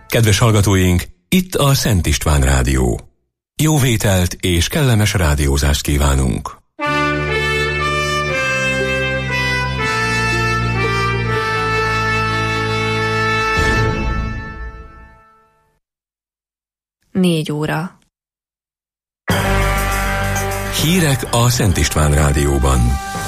Kedves hallgatóink, itt a Szent István Rádió. Jó vételt és kellemes rádiózást kívánunk! Négy óra. Hírek a Szent István Rádióban.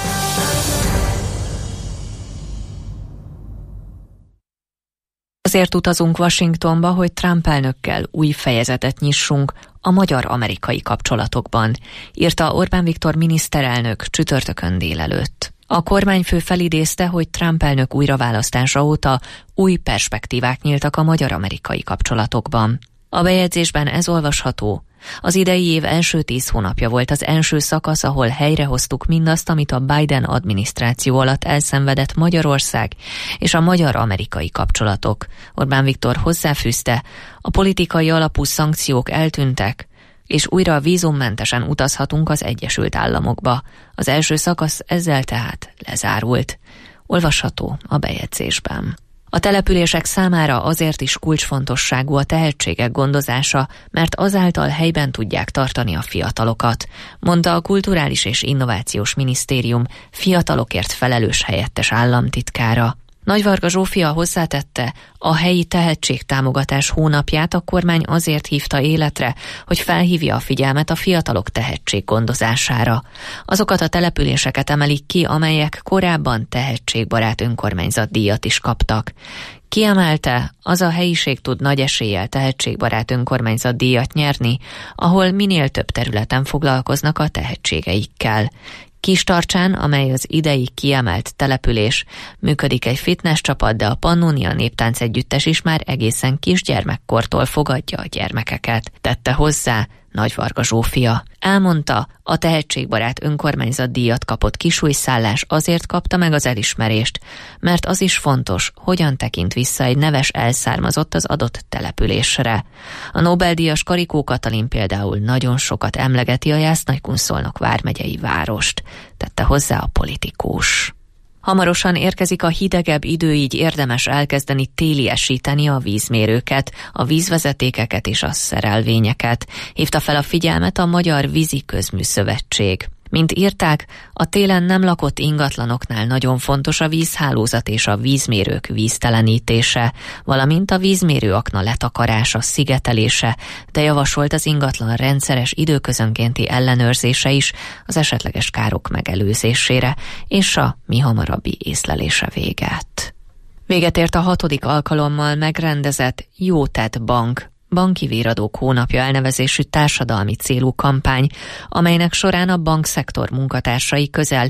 Azért utazunk Washingtonba, hogy Trump elnökkel új fejezetet nyissunk a magyar-amerikai kapcsolatokban, írta Orbán Viktor miniszterelnök csütörtökön délelőtt. A kormányfő felidézte, hogy Trump elnök újraválasztása óta új perspektívák nyíltak a magyar-amerikai kapcsolatokban. A bejegyzésben ez olvasható: az idei év első 10 hónapja volt az első szakasz, ahol helyrehoztuk mindazt, amit a Biden adminisztráció alatt elszenvedett Magyarország és a magyar-amerikai kapcsolatok. Orbán Viktor hozzáfűzte, a politikai alapú szankciók eltűntek, és újra vízummentesen utazhatunk az Egyesült Államokba. Az első szakasz ezzel tehát lezárult. Olvasható a bejegyzésben. A települések számára azért is kulcsfontosságú a tehetségek gondozása, mert azáltal helyben tudják tartani a fiatalokat, mondta a Kulturális és Innovációs Minisztérium fiatalokért felelős helyettes államtitkára. Nagyvarga Zsófia hozzátette, a helyi tehetségtámogatás hónapját a kormány azért hívta életre, hogy felhívja a figyelmet a fiatalok tehetséggondozására. Azokat a településeket emelik ki, amelyek korábban tehetségbarát önkormányzatdíjat is kaptak. Kiemelte, az a helyiség tud nagy eséllyel tehetségbarát önkormányzatdíjat nyerni, ahol minél több területen foglalkoznak a tehetségeikkel. Kistarcsán, amely az idei kiemelt település, működik egy fitness csapat, de a Pannonia Néptánc Együttes is már egészen kisgyermekkortól fogadja a gyermekeket, tette hozzá Nagyvarga Zsófia. Elmondta, a tehetségbarát önkormányzatdíjat kapott Kisújszállás azért kapta meg az elismerést, mert az is fontos, hogyan tekint vissza egy neves elszármazott az adott településre. A Nobel-díjas Karikó Katalin például nagyon sokat emlegeti a Jász-Nagykunszolnok vármegyei várost, tette hozzá a politikus. Hamarosan érkezik a hidegebb idő, így érdemes elkezdeni téliesíteni a vízmérőket, a vízvezetékeket és a szerelvényeket, hívta fel a figyelmet a Magyar Vízi Közműszövetség. Mint írták, a télen nem lakott ingatlanoknál nagyon fontos a vízhálózat és a vízmérők víztelenítése, valamint a vízmérőakna letakarása, szigetelése, de javasolt az ingatlan rendszeres időközönkénti ellenőrzése is az esetleges károk megelőzésére és a mihamarabbi észlelése véget. Véget ért a 6. alkalommal megrendezett Jótett Bank banki véradók hónapja elnevezésű társadalmi célú kampány, amelynek során a bankszektor munkatársai közel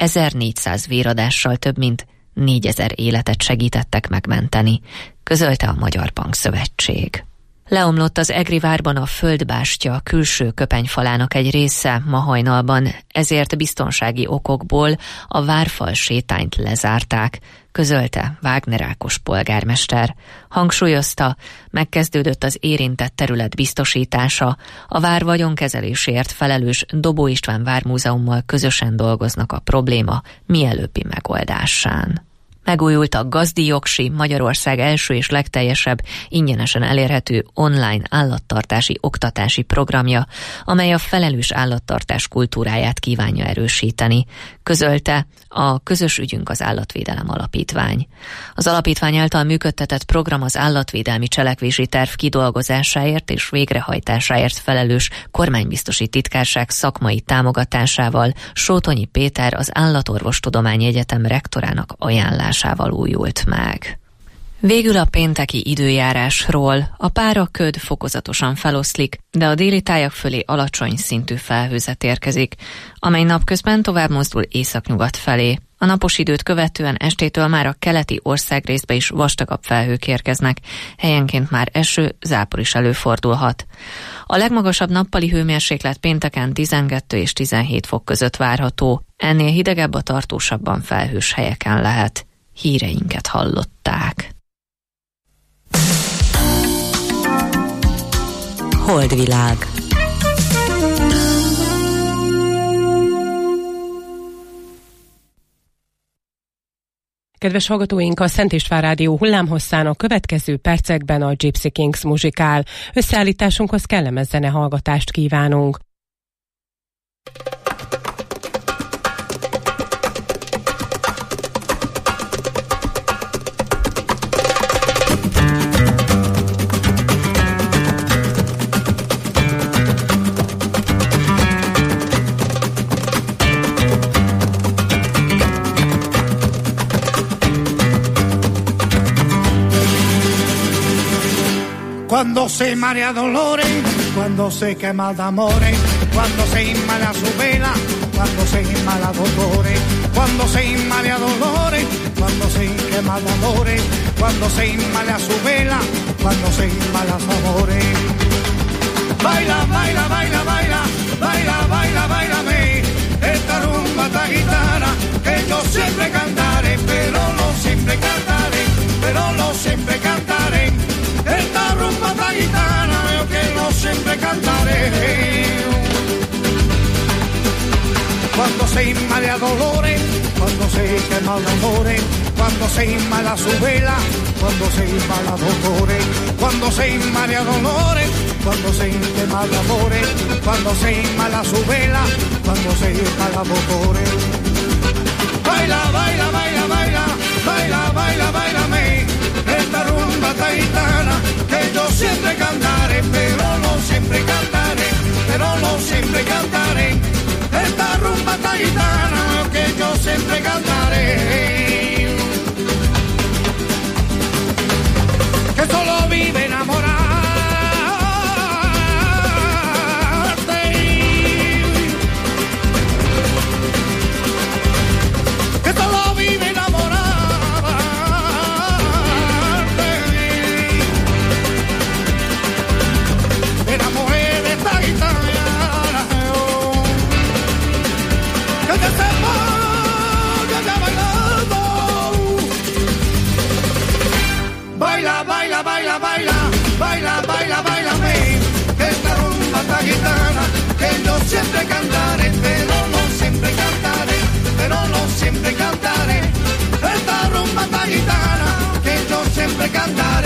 1400 véradással több mint 4000 életet segítettek megmenteni, közölte a Magyar Bankszövetség. Leomlott az Egri várban a földbástya külső köpenyfalának egy része ma hajnalban, ezért biztonsági okokból a várfal sétányt lezárták, közölte Wagner Ákos polgármester. Hangsúlyozta, megkezdődött az érintett terület biztosítása, a vár vagyonkezelésért felelős Dobó István Vármúzeummal közösen dolgoznak a probléma mielőbbi megoldásán. Megújult a Gazdi Jogsi, Magyarország első és legteljesebb, ingyenesen elérhető online állattartási oktatási programja, amely a felelős állattartás kultúráját kívánja erősíteni, közölte a Közös ügyünk az Állatvédelem Alapítvány. Az alapítvány által működtetett program az állatvédelmi cselekvési terv kidolgozásáért és végrehajtásáért felelős kormánybiztosi titkárság szakmai támogatásával Sótonyi Péter, az Állatorvostudományi Egyetem rektorának ajánlásával újult meg. Végül a pénteki időjárásról. A páraköd fokozatosan feloszlik, de a déli tájak fölé alacsony szintű felhőzet érkezik, amely napközben tovább mozdul északnyugat felé. A napos időt követően estétől már a keleti országrészbe is vastagabb felhők érkeznek, helyenként már eső, zápor is előfordulhat. A legmagasabb nappali hőmérséklet pénteken 12 és 17 fok között várható, ennél hidegebb a tartósabban felhős helyeken lehet. Híreinket hallották. Holdvilág. Kedves hallgatóink, a Szent István Rádió hullámhosszán a következő percekben a Gypsy Kings muzsikál. Összeállításunkhoz kellemes zenehallgatást kívánunk. Cuando se marea dolores, cuando se quema de amores, cuando se inmala su vela, cuando se inmala dolores, cuando se inmala dolores, cuando se quema de amores, cuando se inmala su vela, cuando se inmala sabores. Baila, baila, baila, baila, baila, baila, bailame, esta rumba esta gitana que yo siempre cantaré, pero no siempre cantaré, pero no siempre cantaré. Esta rumba esta gitana yo que no siempre cantaré. Cuando se inmala dolores, cuando se quema de amores, cuando se inmala su vela, cuando se inmala dolores, cuando se inmala dolores, cuando se quema de amores, cuando se inmala su vela, cuando se inmala dolores. Baila, baila, baila, baila, baila, baila, bailame, esta rumba esta gitana que yo siempre cantaré, pero no siempre cantaré, pero no siempre cantaré. Esta rumba esta gitana que yo siempre cantaré. Que solo vive enamorarte. Que solo vive enamorarte. Me enamoré de esta gitana. Que te sepa que ya bailando. Baila, baila, baila, baila, baila, baila, bailame, esta rumba esta gitana que yo siempre cantaré, pero no siempre cantaré, pero no siempre cantaré. Esta rumba esta gitana que yo siempre cantaré.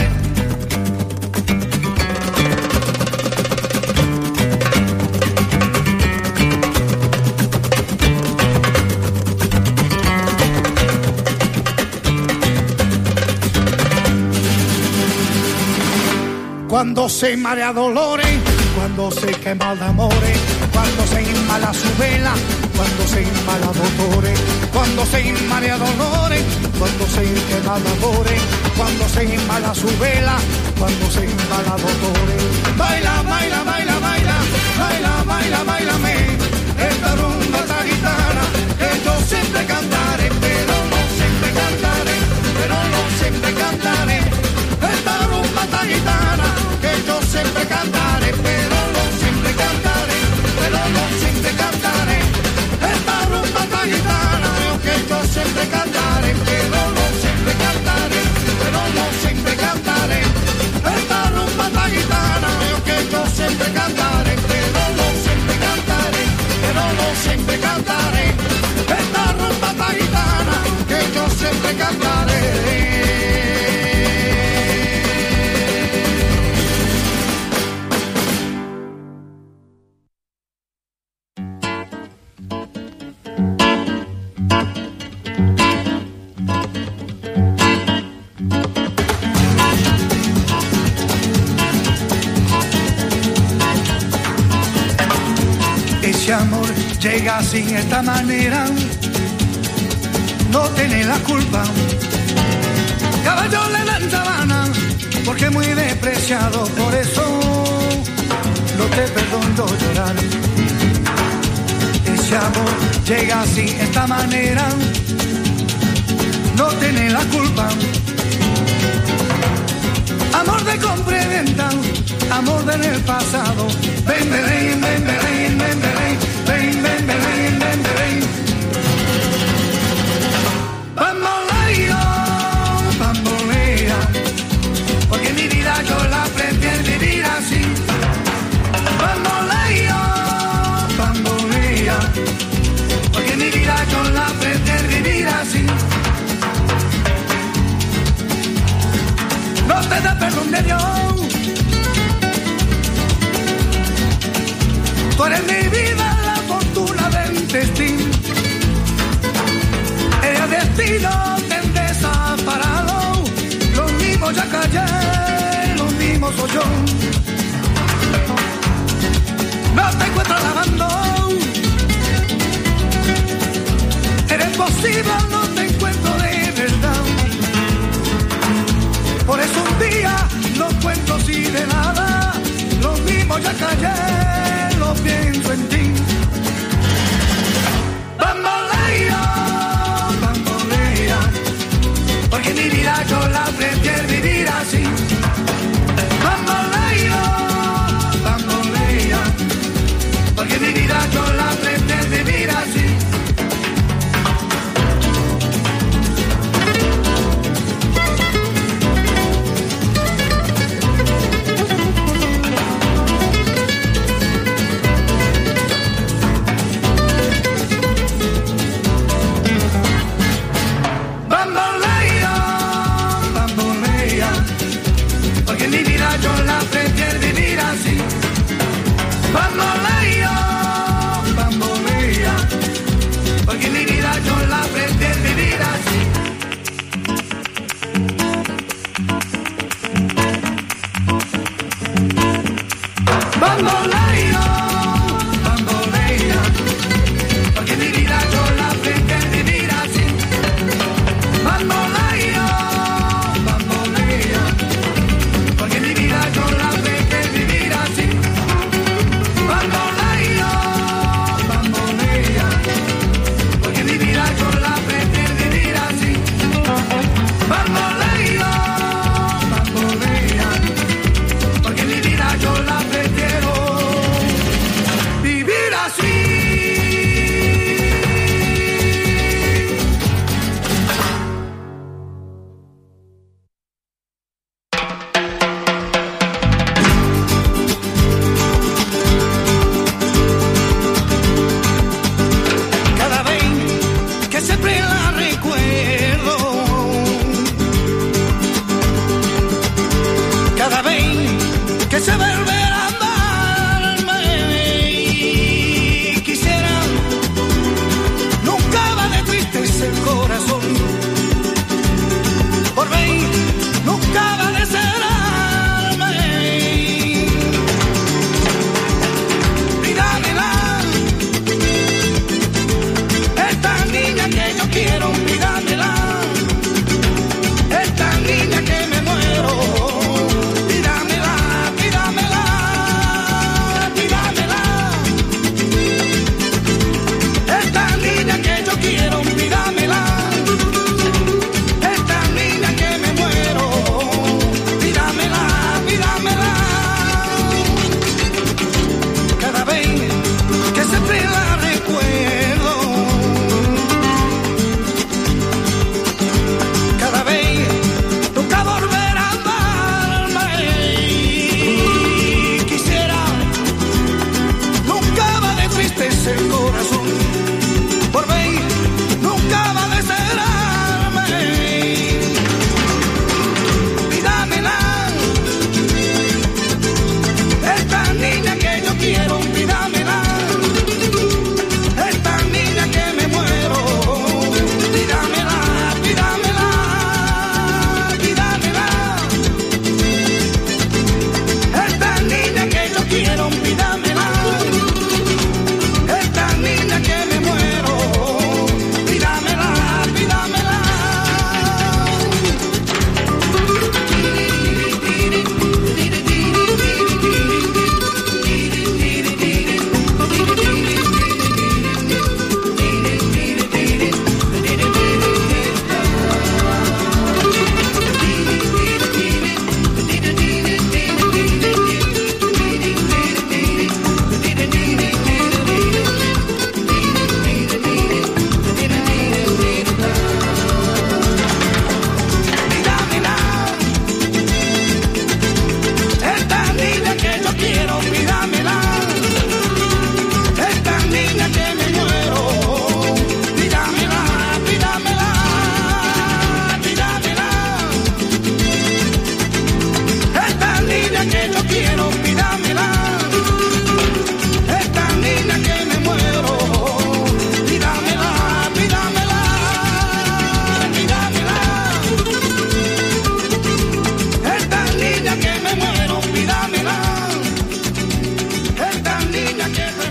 Cuando se marea dolores, cuando se quema de amores, cuando se inmala su vela, cuando se inmala dolores, cuando se inmala dolores, cuando se quema de amores, cuando se inmala su vela, cuando se inmala dolores. Baila, baila, baila, baila, baila, baila, bailame, esta rumba esta gitana que yo siempre cantaré, pero no siempre cantaré, pero no siempre cantaré. Esta rumba esta gitana que yo siempre cantaré, pero no siempre cantaré, pero no siempre cantaré. Esta rumba esta gitana que yo siempre cantaré, pero no siempre cantaré, pero no siempre cantaré. Esta rumba esta gitana que yo siempre cantaré, pero no siempre cantaré, pero no siempre cantaré. Esta rumba esta gitana que yo siempre cantaré. Ese amor llega sin esta manera, no tiene la culpa. Caballo le dan sabana, porque es muy despreciado, por eso no te perdono llorar. Ese amor llega sin esta manera, no tiene la culpa. Amor de compra y venta, amor del pasado. Ven, ven, ven, ven, ven, ven, ven, ven, ven, ven, ven, ven. Bamboleo, bambolea, porque mi vida yo la prefiero vivir así. Bamboleo, bambolea, porque mi vida yo la prefiero vivir así. eres mi vida, la fortuna del destino. El destino te desaparado, los mismos ya callé, los mismos soy yo. No te encuentro lavando, eres posible, no te encuentro de verdad. Por eso un día no cuento así de nada, lo mismo ya callé, lo pienso en ti. Bambolea, bambolea, porque mi vida yo la prefiero vivir así. Bambolea, bambolea, porque mi vida yo la prefiero vivir así.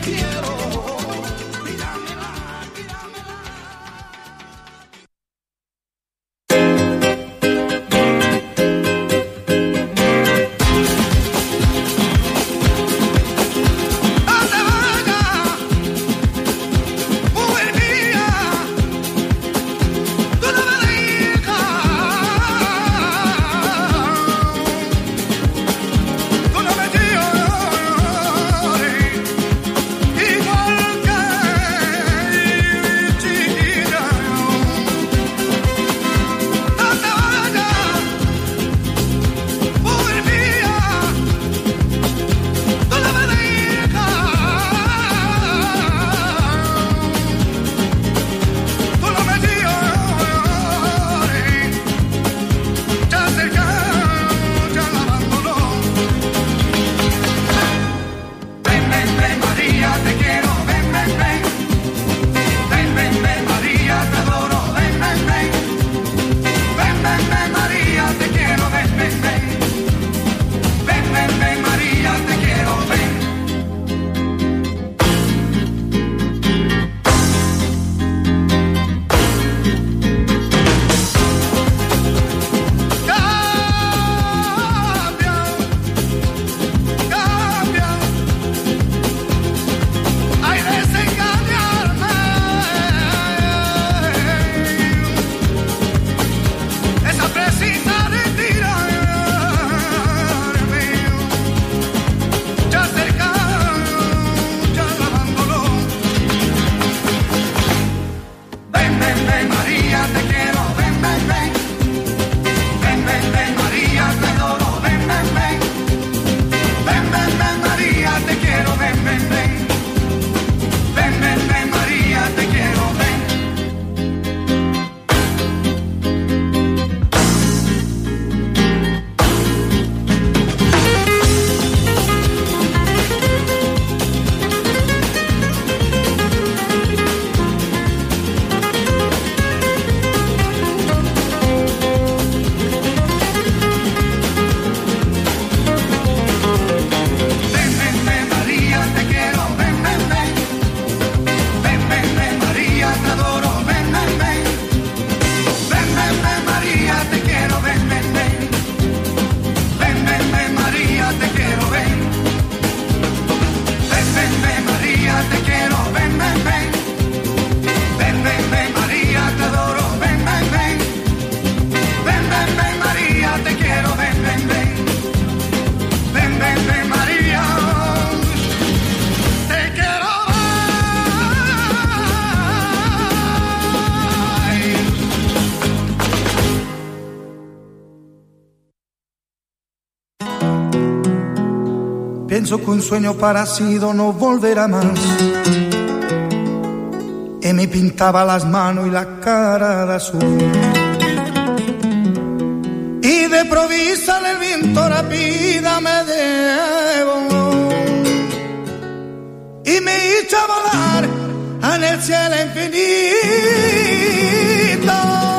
quiero. Pienso que un sueño parecido no volverá más. Y me pintaba las manos y la cara de azul. Y de provisa el viento rápida me llevó y me hizo volar en el cielo infinito.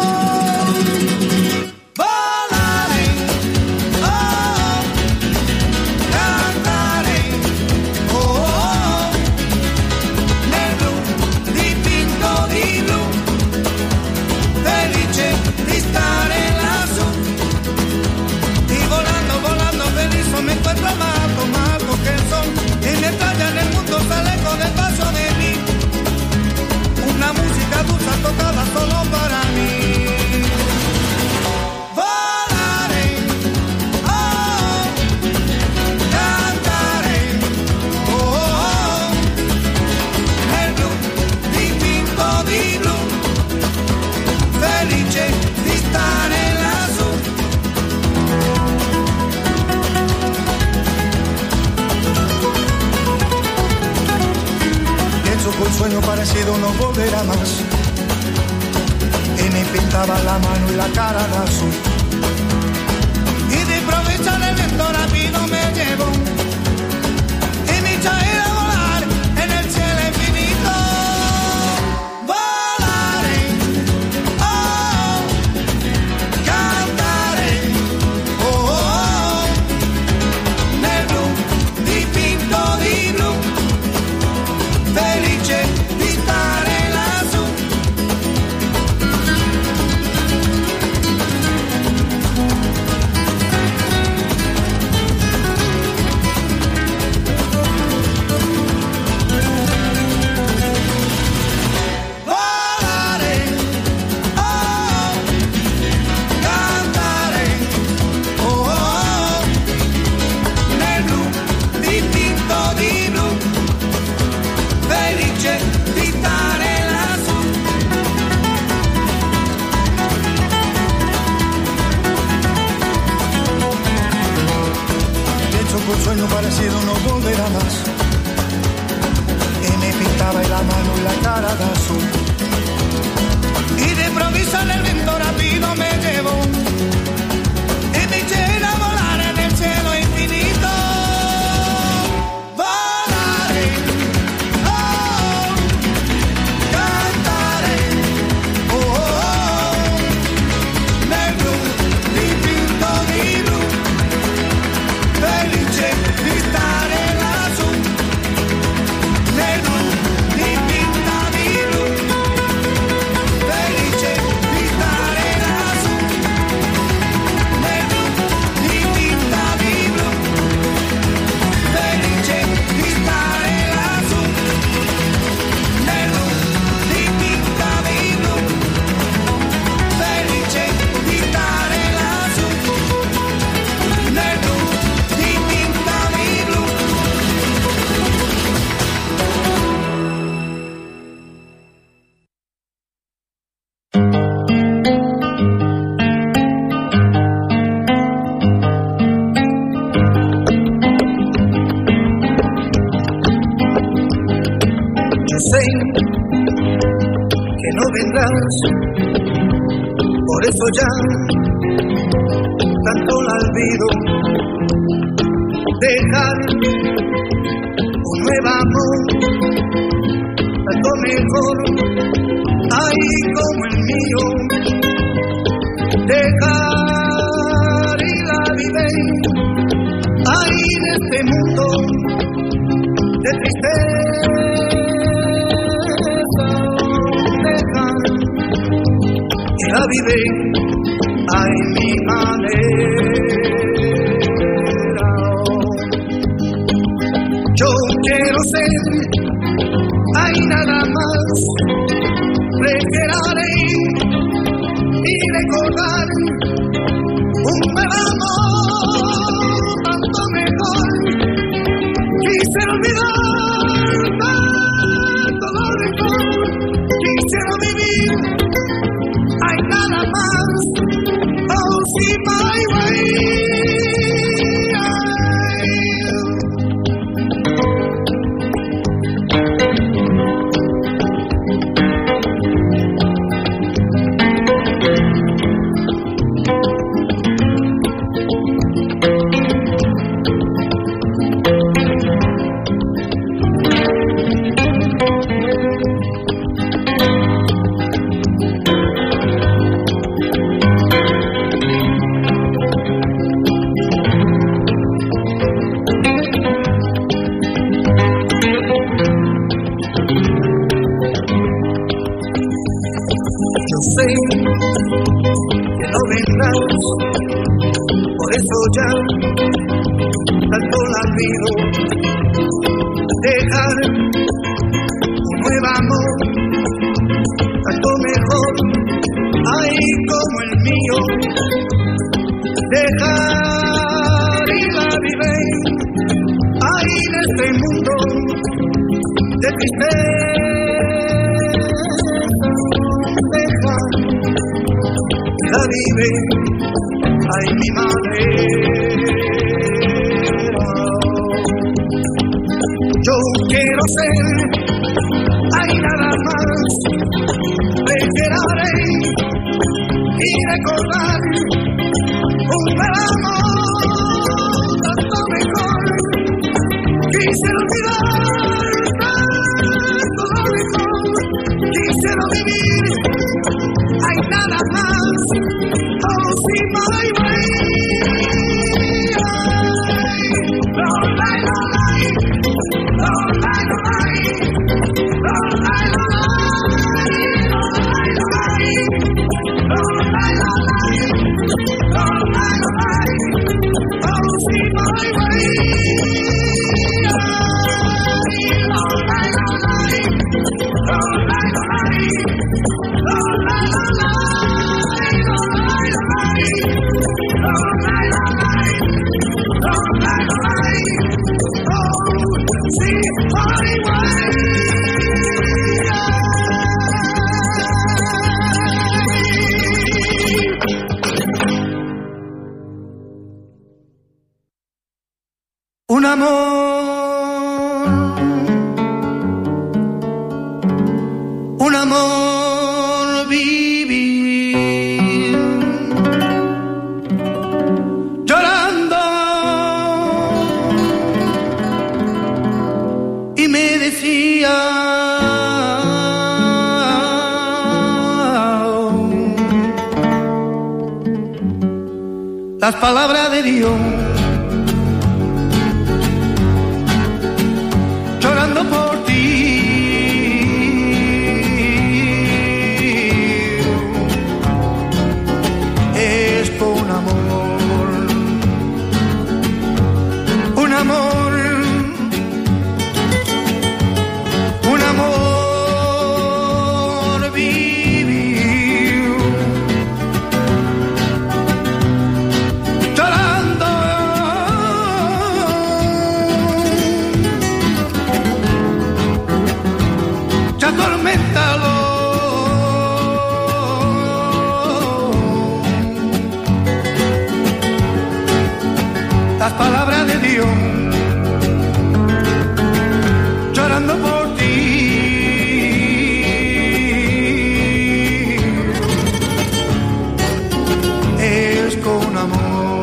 Me encuentro más que el sol y me estalla en el mundo, sale con el paso de mí. Una música dulce tocada solo para mí. Volaré, oh, cantaré, oh, el blu, dipinto di blu, felice di stare lassù. Un sueño parecido no volverá más. Y me pintaba la mano y la cara de azul. Y de improviso el viento rápido me llevó y me hizo ir a volar en el cielo infinito. Volaré, oh, cantaré, oh, oh, nel blu dipinto di blu, paradazo. Y de improviso en el viento rápido me llevo y me llena a volar en el cielo infinito. Volaré, oh, cantaré, oh, oh, nel blu dipinto di blu, felice di stare lassù, nel blu dipinta di blu. Felice di stare lassù, nel blu dipinta di blu. Felice di stare lassù, nel blu dipinta di blu. Felice di stare lassù, nel blu dipinta di blu. Yo sé que no vendrás, por eso ya tanto la olvido. Dejar un nuevo amor, tanto mejor, ahí como el mío. Dejar y la vivir, ahí en este mundo de tristeza. Dejar y la vivir, ahí mi manera. Yo quiero ser, hay nada más, requeraré y recordar un buen amor, tanto mejor. Quisiera olvidar tanto lo mejor, quisiera vivir, hay nada más, oh see my way. Yo sé que no vendrás, por eso ya tanto la olvido. Dejar un nuevo amor, tanto mejor, ahí como el mío. Dejar y la vivir, ahí en este mundo de tristeza. Dejar y la vivir, ay mi madre. Yo quiero ser, hay nada más, requeraré y recordar un buen amor, tanto mejor. Quisiera olvidar tanto lo mejor, quisiera vivir, hay nada más, oh see my way. decía, las palabras de Dios, llorando por ti. Es por un amor, un amor, un amor vivió, llorando, ya atorméntalo. Las palabras de Dios, llorando por ti. Es con amor.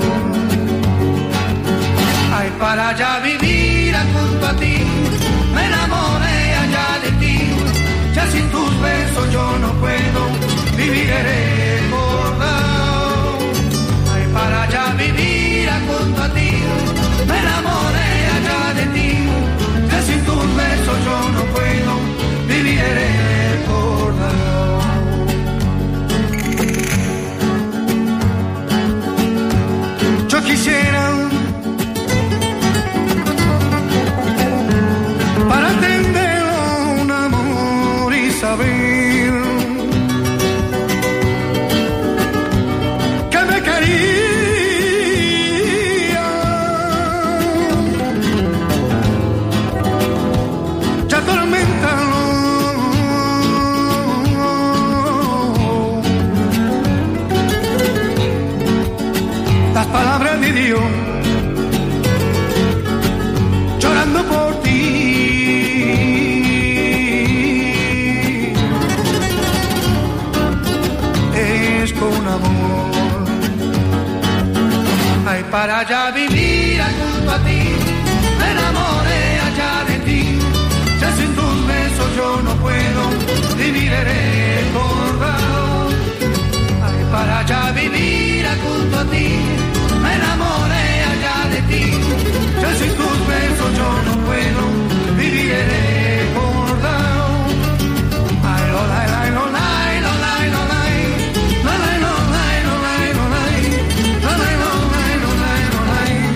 Ay, para allá vivir junto a ti, me enamoré allá de ti. Ya sin tus besos yo no puedo vivir recordado. Ay, para allá vivir junto a ti, me enamoré allá de ti. Ya sin tus besos yo no puedo vivir recordado. Yo quisiera para atender un amor y saber que me quería. Ya atorméntalo. Las palabras de Dios, llorando por ti. Es con amor. Ay, para allá vivir junto a ti, me enamoré allá de ti. Ya sin tus besos yo no puedo vivir recordado. Ay, para allá vivir junto a ti, me enamoré allá de ti. Ya sin tus besos yo no puedo vivir recordado. Ay, lo lai, lai, lo lai, lo lai, lo lai. Lo lai, lo lai, lo lai, lo lai. Lo lai, lo lai, lo lai, lo lai.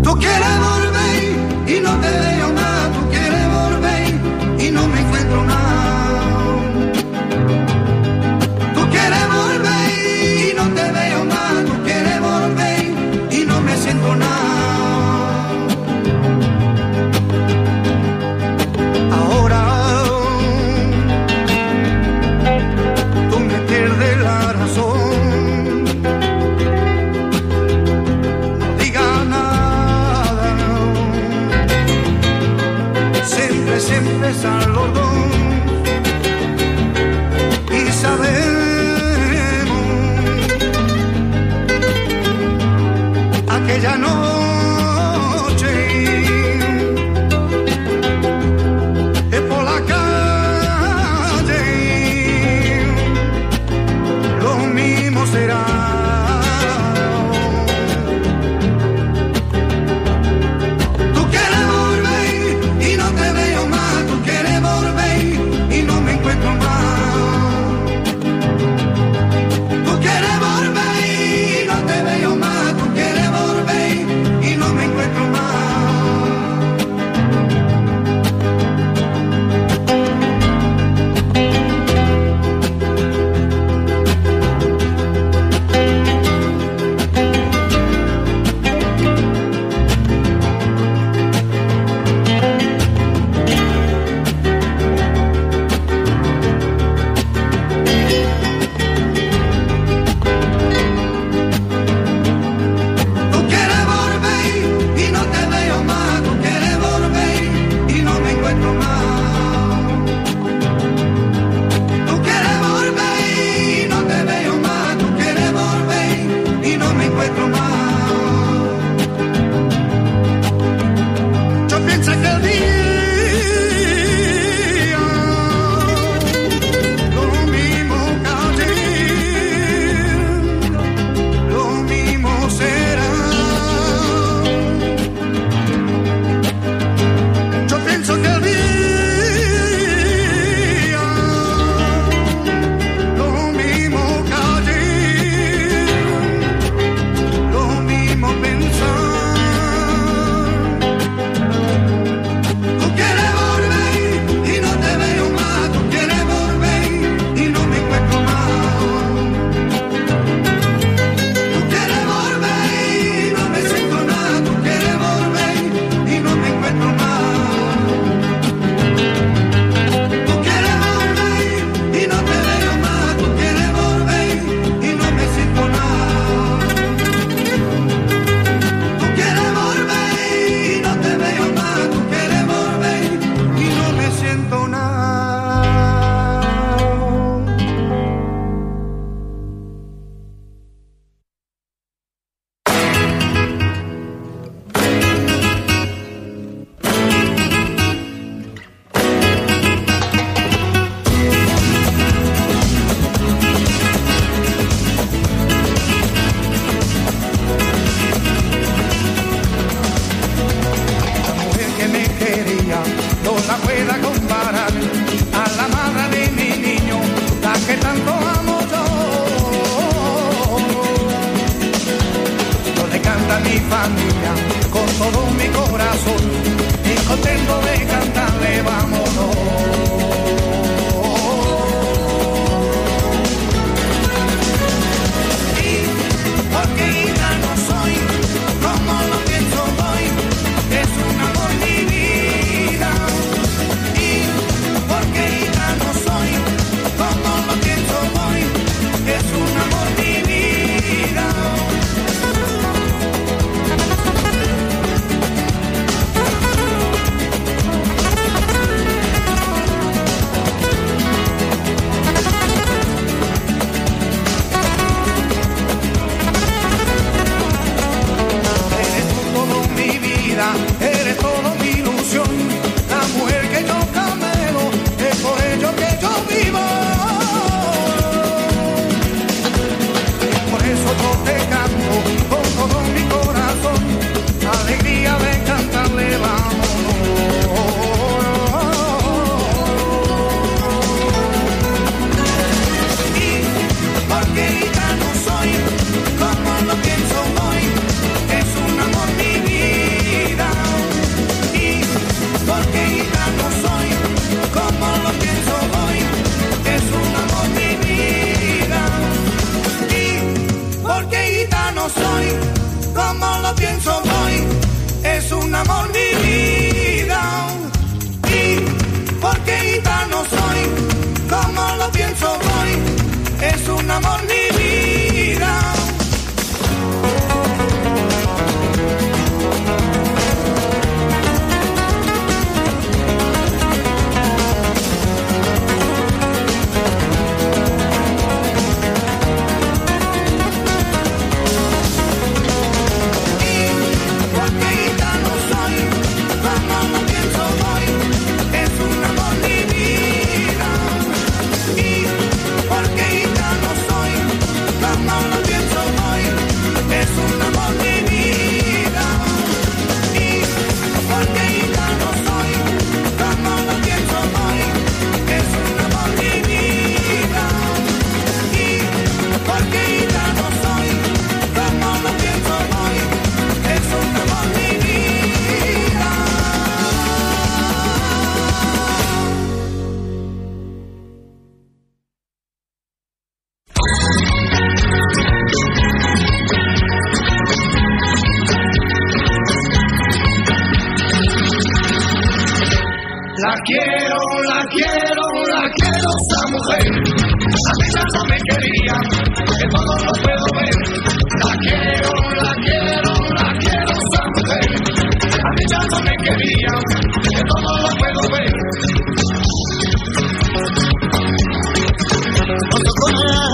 Tú quieres volver y no te veo más, tú quieres volver y no me encuentro nada. Tú quieres volver y no te veo más, tú quieres volver y no me siento nada. Ahora tú me pierdes la razón. No digas nada, siempre están los dos y sabemos aquella noche por la calle lo mismo será. Tú quieres volver y no te veo más, tú quieres volver y no me encuentro más. Tú quieres volver y no te veo más, tú quieres volver y no me encuentro más. Tú quieres volver y no te veo más, tú quieres volver y no me encuentro más. Tú quieres volver y no te veo más, tú quieres volver y no me encuentro más. Yo pienso que el día lo mismo caer, lo mismo será. Yo pienso que el día lo mismo caer, lo mismo pensar. Tú quieres volver y no te veo más, tú quieres volver y no me encuentro más. Tú quieres volver y no me siento nada, tú quieres volver y no me encuentro más. Tú quieres volver y no te veo más, tú quieres volver y no me siento nada. Tú quieres volver y no te veo más, tú quieres volver y no me siento nada. La mujer que me quería no la pueda comparar a la madre de mi niño, la que tanto amo yo. Yo le canto a mi familia con todo mi corazón y contento de cantarle vámonos. Y porque ya no soy como lo pienso hoy, es un amor mi vida. Y porque ya no soy como lo pienso hoy, es un amor mi vida. quiero, esa mujer. A mí ya no me quería, que todo lo puedo ver. La quiero, esa mujer. A mí ya no me quería, que todo lo puedo ver. Cuando con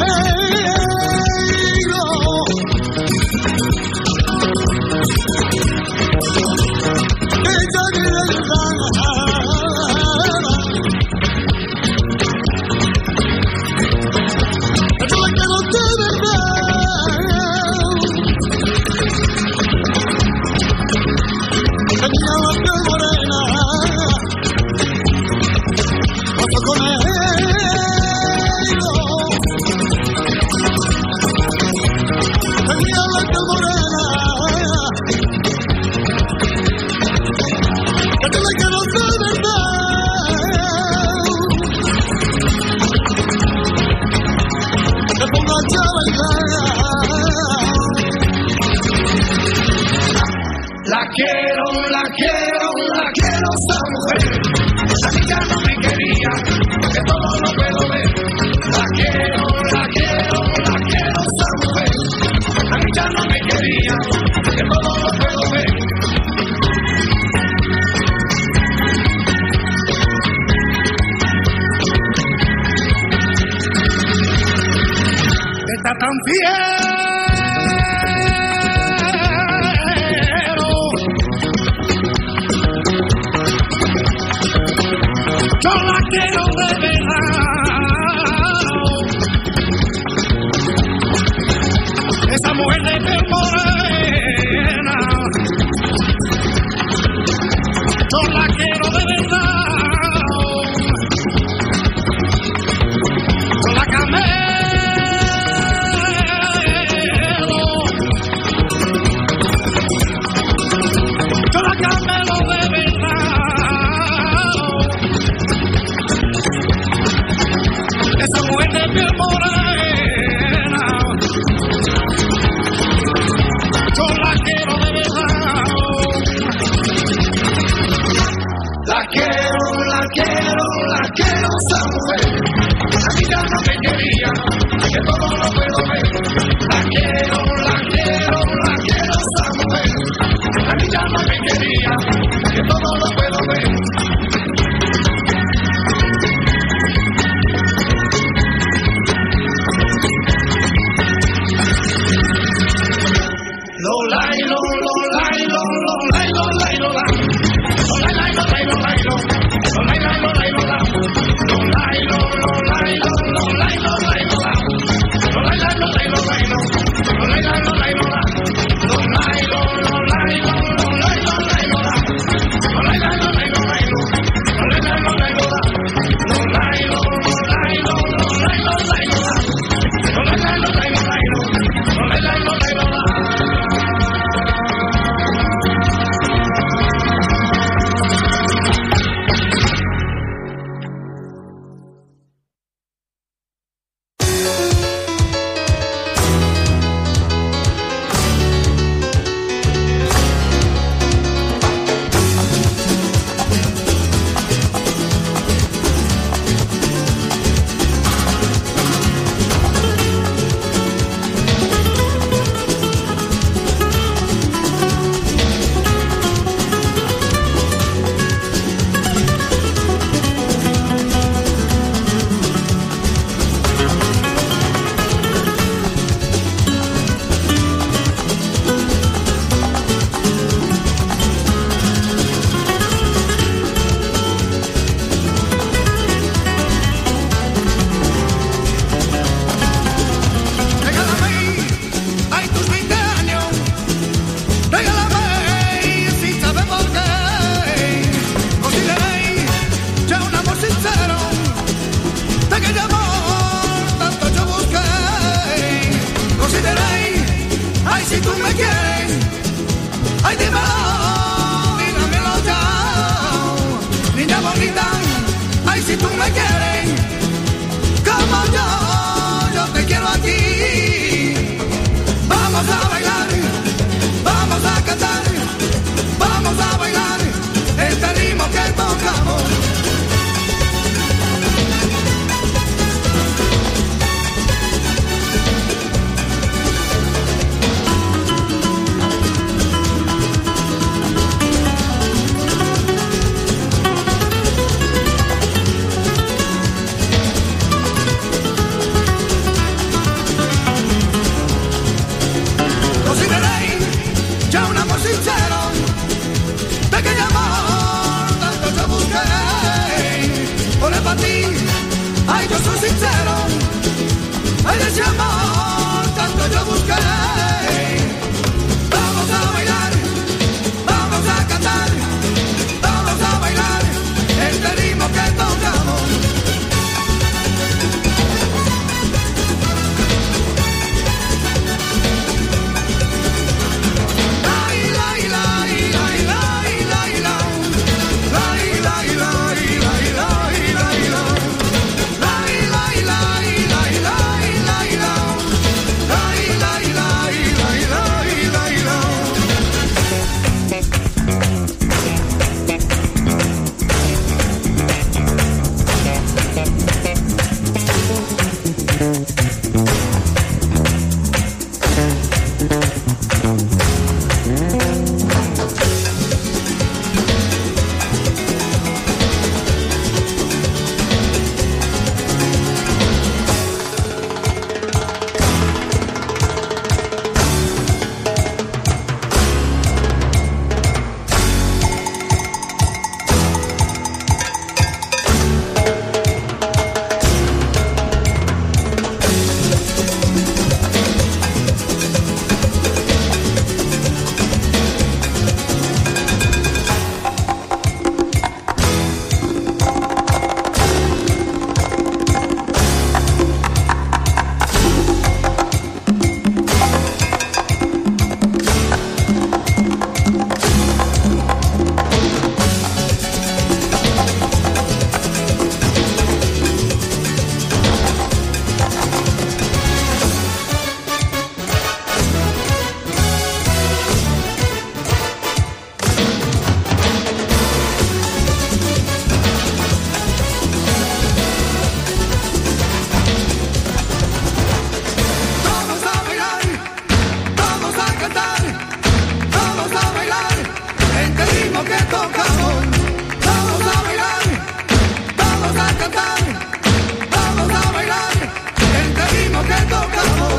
tan fiero, yo la quiero de verdad, esa mujer de piel morena, yo la quiero de verdad, yo la camé. tocamos, vamos a bailar, vamos a cantar, vamos a bailar, este ritmo que tocamos.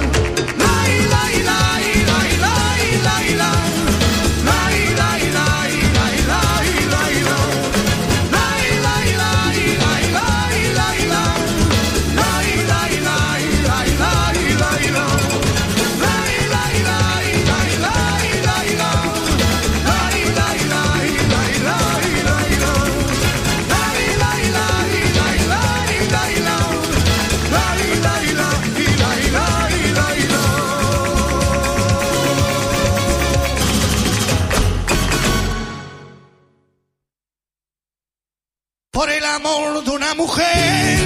Por el amor de una mujer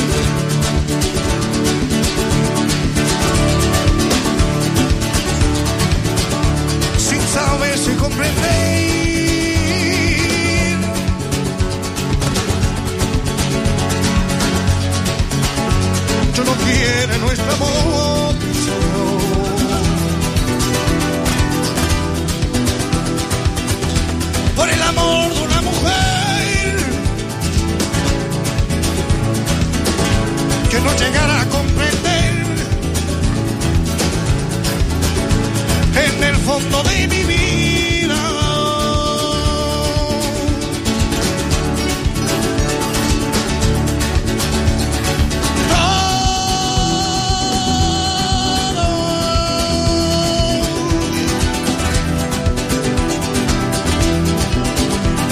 sin saber si comprender, yo no quiero nuestro amor, por el amor de una mujer que no llegará a comprender en el fondo de mi vida todo.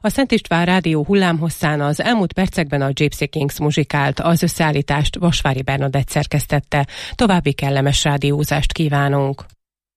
A Szent István Rádió hullámhosszán az elmúlt percekben a Gypsy Kings muzsikált, az összeállítást Vasvári Bernadett szerkesztette. További kellemes rádiózást kívánunk!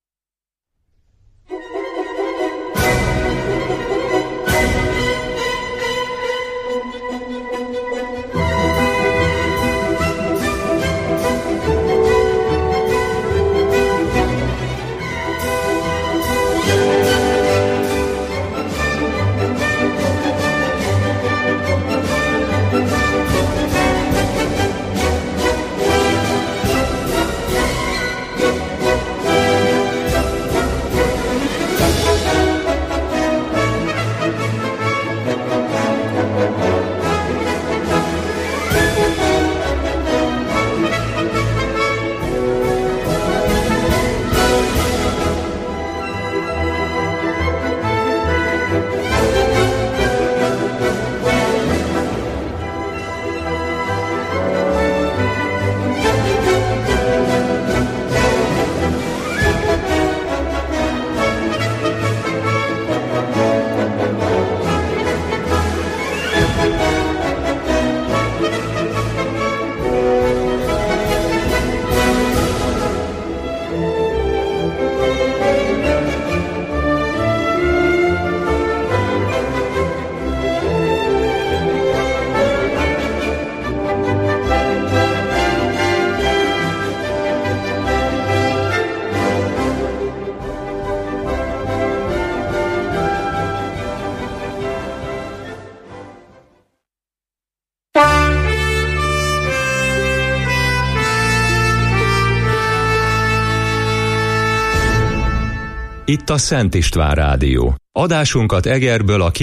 Itt a Szent István Rádió. Adásunkat Egerből a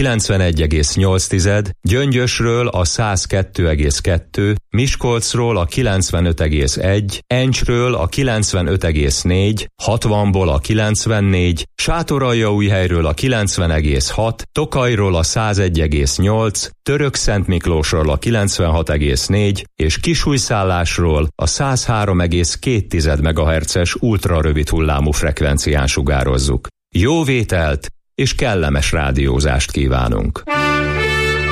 91,8, Gyöngyösről a 102,2, Miskolcról a 95,1, Encsről a 95,4, 60-ból a 94, Sátoraljaújhelyről a 90,6, Tokajról a 101,8, Törökszentmiklósról a 96,4 és Kisújszállásról a 103,2 MHz-es ultrarövid hullámú frekvencián sugározzuk. Jó vételt és kellemes rádiózást kívánunk!